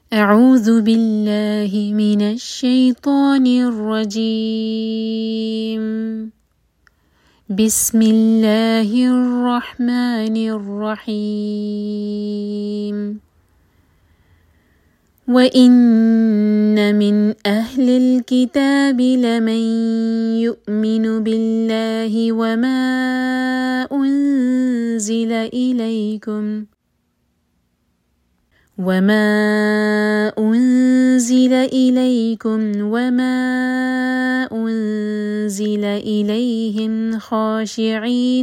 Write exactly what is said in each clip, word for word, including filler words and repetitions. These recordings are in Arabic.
أعوذ بالله من الشيطان الرجيم. بسم الله الرحمن الرحيم. وإن من أهل الكتاب لمن يؤمن بالله وما أنزل إليكم وما أنزل إليكم وما أنزل إليهم خاشعين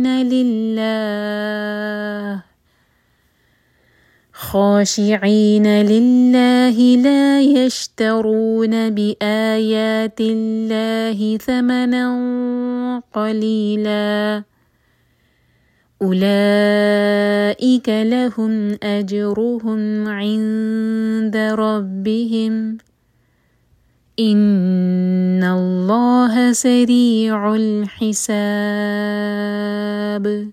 لله خاشعين لله لا يشترون بآيات الله ثمنا قليلا أولئك لهم أجرهم عند ربهم إن الله سريع الحساب.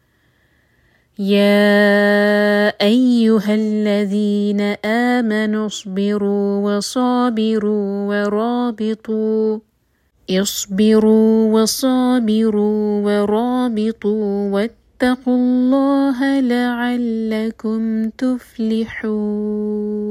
يا أيها الذين آمنوا اصبروا وصابروا ورابطوا اصبروا وصابروا ورابطوا واتقوا الله لعلكم تفلحون.